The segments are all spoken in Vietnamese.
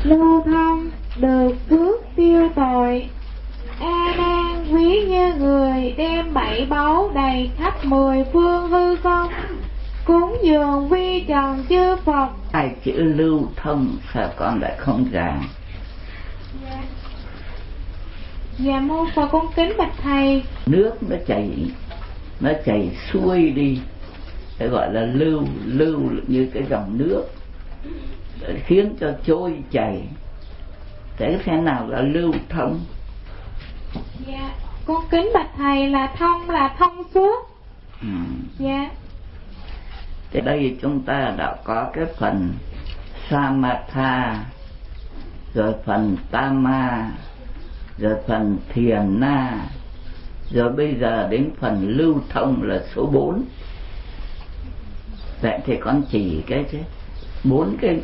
lưu thông được phước tiêu tội. A Nan ví như người đem 7 báu đầy khắp 10 phương hư không, cúng dường vi trần chư Phật. Hai chữ lưu thông sao con lại không ràng? Dạ mô Phật, con kính bạch thầy. Nước nó chảy xuôi đi, phải gọi là lưu như cái dòng nước khiến cho trôi chảy. Thế nào là lưu thông? Dạ con kính bạch thầy, là thông suốt. Dạ. Thế đây chúng ta đã có cái phần Samatha, rồi phần Tama, rồi phần Thiền Na, rồi bây giờ đến phần lưu thông là số 4. Vậy thì con chỉ cái bốn cái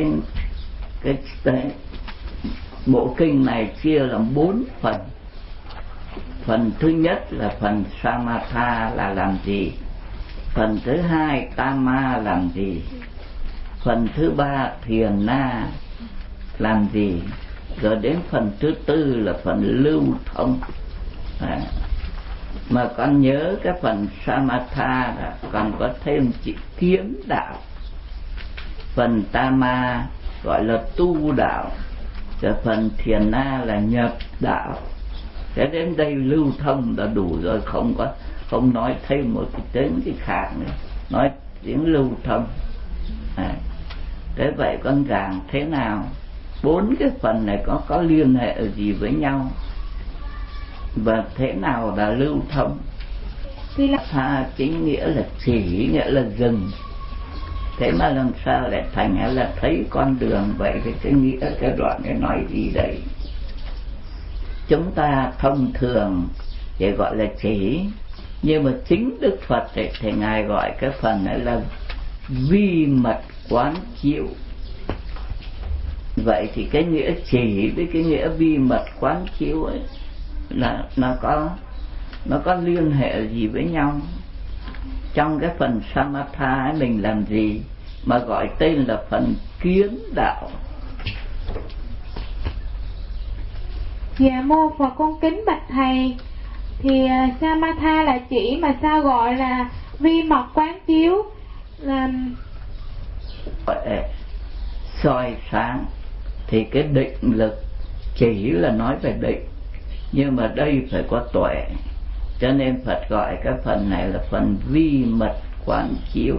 bộ kinh này chia làm 4 phần. Phần thứ nhất là phần Samatha là làm gì? Phần thứ hai Tama làm gì? Phần thứ ba Thiền Na làm gì? Rồi đến phần thứ tư là phần lưu thông. Mà con nhớ cái phần Samatha là còn có thêm chữ kiếm đạo. Phần Tama gọi là tu đạo, rồi phần Thiền Na là nhập đạo. Thế đến đây lưu thông đã đủ rồi, không nói thêm một cái tiếng gì khác nữa, nói tiếng lưu thông. Thế vậy con giảng thế nào? 4 cái phần này có liên hệ gì với nhau? Và thế nào là lưu thông? Tha chính nghĩa là chỉ, nghĩa là dừng. Thế mà làm sao lại thành là thấy con đường? Vậy thì cái nghĩa cái đoạn này nói gì đây? Chúng ta thông thường thì gọi là chỉ, nhưng mà chính Đức Phật thì Ngài gọi cái phần này là vi mật quán chiếu. Vậy thì cái nghĩa chỉ với cái nghĩa vi mật quán chiếu ấy là nó có liên hệ gì với nhau? Trong cái phần Samatha ấy mình làm gì mà gọi tên là phần kiến đạo? Dạ mô Phật, con kính bạch thầy. Thì Samatha là chỉ, mà sao gọi là vi mật quán chiếu? Là soi sáng. Thì cái định lực chỉ là nói về định, nhưng mà đây phải có tuệ, cho nên Phật gọi cái phần này là phần vi mật quán chiếu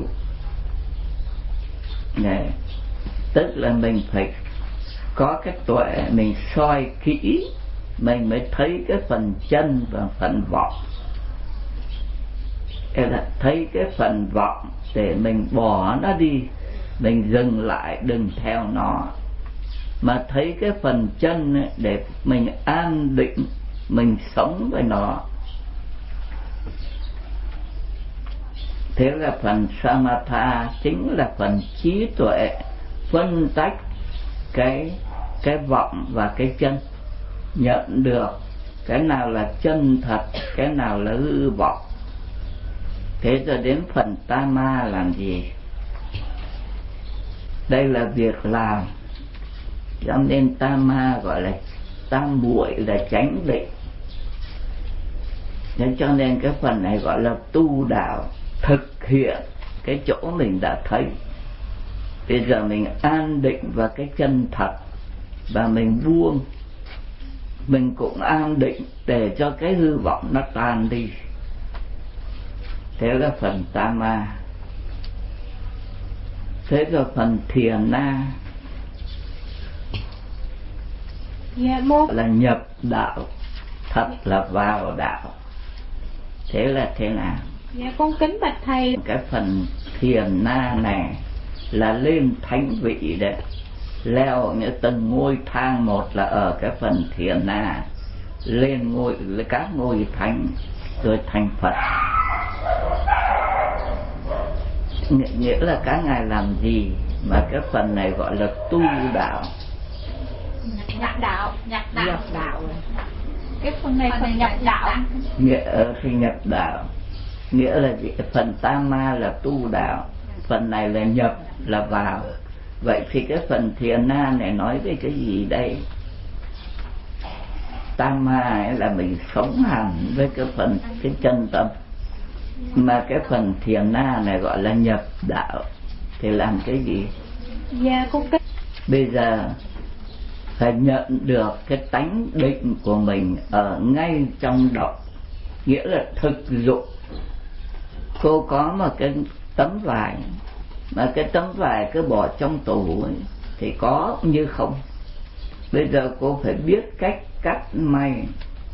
này. Tức là mình phải có cái tuệ, mình soi kỹ, mình mới thấy cái phần chân và phần vọng. Là thấy cái phần vọng để mình bỏ nó đi, mình dừng lại, đừng theo nó. Mà thấy cái phần chân ấy, để mình an định, mình sống với nó. Thế là phần Samatha chính là phần trí tuệ, phân tách cái vọng và cái chân, nhận được cái nào là chân thật, cái nào là hư vọng. Thế rồi đến phần Tama làm gì? Đây là việc làm, cho nên Tama gọi là tam muội, là chánh định. Thế cho nên cái phần này gọi là tu đạo, thực hiện cái chỗ mình đã thấy. Bây giờ mình an định vào cái chân thật và mình buông, mình cũng an định để cho cái hư vọng nó tan đi. Thế là phần Tama. Thế rồi phần Thiền Na là nhập đạo, thật là vào đạo. Thế là thế nào? Dạ con kính bạch thầy. Cái phần Thiền Na này là lên thánh vị đấy, leo những từng ngôi thang một là ở cái phần Thiền Na, lên các ngôi thánh rồi thành Phật. Nghĩa là các ngài làm gì mà cái phần này gọi là tu đạo? Nhập đạo. Cái phần này phần nhập đạo. Nghĩa thì nhập đạo, nghĩa là gì? Phần Tama là tu đạo, phần này là nhập, là vào. Vậy thì cái phần thiền na này nói về cái gì đây? Tama là mình sống hẳn với cái phần cái chân tâm, mà cái phần thiền na này gọi là nhập đạo. Thì làm cái gì? Dạ con cái Bây giờ phải nhận được cái tánh định của mình ở ngay trong động, nghĩa là thực dụng. Cô có một cái tấm vải, mà cái tấm vải cứ bỏ trong tủ ấy, thì có như không. Bây giờ cô phải biết cách cắt may,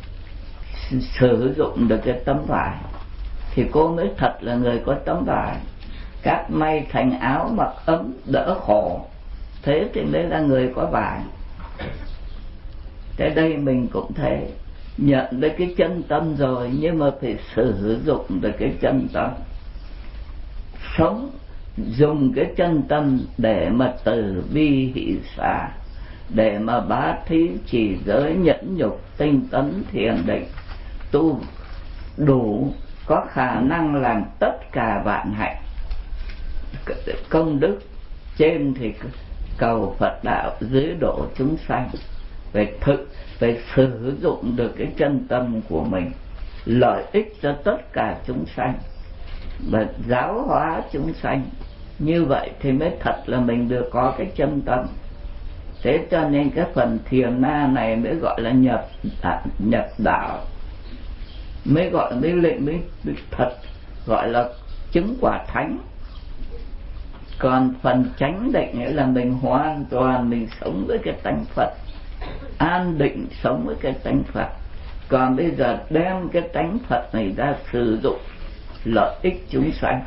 sử dụng được cái tấm vải, thì cô mới thật là người có tấm vải. Cắt may thành áo mặc ấm đỡ khổ, thế thì mới là người có vải. Thế đây mình cũng thế, nhận được cái chân tâm rồi, nhưng mà phải sử dụng được cái chân tâm, sống dùng cái chân tâm để mà từ bi hỷ xả, để mà bá thí chỉ giới nhẫn nhục tinh tấn thiền định, tu đủ có khả năng làm tất cả vạn hạnh công đức. Trên thì cầu Phật đạo, dưới độ chúng sanh. Phải sử dụng được cái chân tâm của mình, lợi ích cho tất cả chúng sanh và giáo hóa chúng sanh. Như vậy thì mới thật là mình được có cái chân tâm. Thế cho nên cái phần thiền na này mới gọi là nhập đạo, mới gọi mới thật gọi là chứng quả thánh. Còn phần chánh định nghĩa là mình hoàn toàn mình sống với cái tánh Phật, an định sống với cái tánh Phật. Còn bây giờ đem cái tánh Phật này ra sử dụng lợi ích chúng sanh.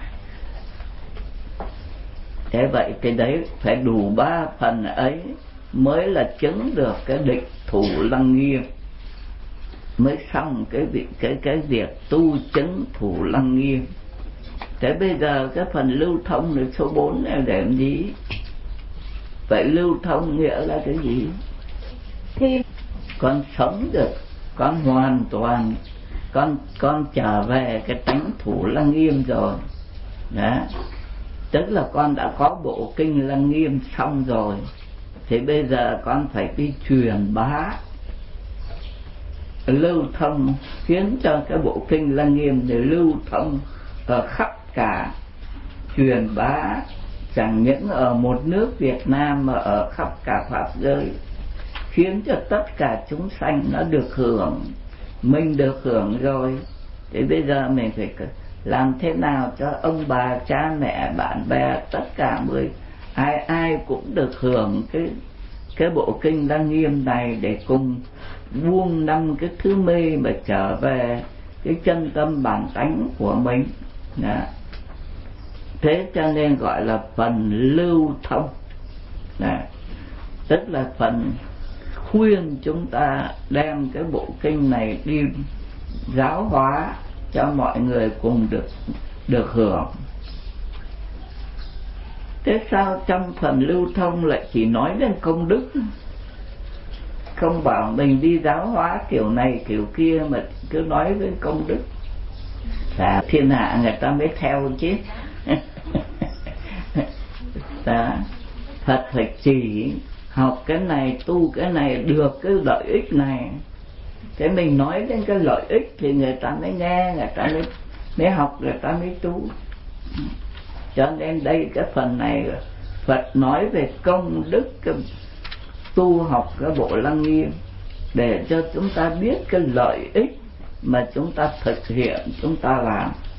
Thế vậy thì đấy phải đủ 3 phần ấy mới là chứng được cái định thủ lăng nghiêm, mới xong cái việc tu chứng thủ lăng nghiêm. Thế bây giờ cái phần lưu thông là số 4 này để làm gì? Vậy lưu thông nghĩa là cái gì? thì Con sống được, con hoàn toàn con trở về cái tánh thủ lăng nghiêm rồi đó. Tức là con đã có bộ kinh lăng nghiêm xong rồi, thì bây giờ con phải đi truyền bá, lưu thông, khiến cho cái bộ kinh lăng nghiêm để lưu thông ở khắp cả, truyền bá chẳng những ở một nước Việt Nam mà ở khắp cả Pháp giới, khiến cho tất cả chúng sanh nó được hưởng. Mình được hưởng rồi thì bây giờ mình phải làm thế nào cho ông bà cha mẹ bạn bè tất cả ai cũng được hưởng cái bộ kinh lăng nghiêm này, để cùng buông 5 cái thứ mê mà trở về cái chân tâm bản tánh của mình đó. Thế cho nên gọi là phần lưu thông đó. Tức là phần khuyên chúng ta đem cái bộ kinh này đi giáo hóa cho mọi người cùng được hưởng. Thế sao trong phần lưu thông lại chỉ nói đến công đức, không bảo mình đi giáo hóa kiểu này kiểu kia mà cứ nói với công đức? Thiên hạ người ta mới theo chứ. Đó. Phật phải chỉ học cái này, tu cái này được cái lợi ích này. Thế mình nói đến cái lợi ích thì người ta mới nghe, người ta mới học, người ta mới tu. Cho nên đây cái phần này Phật nói về công đức, cái tu học cái bộ lăng nghiêm, để cho chúng ta biết cái lợi ích mà chúng ta thực hiện, chúng ta làm.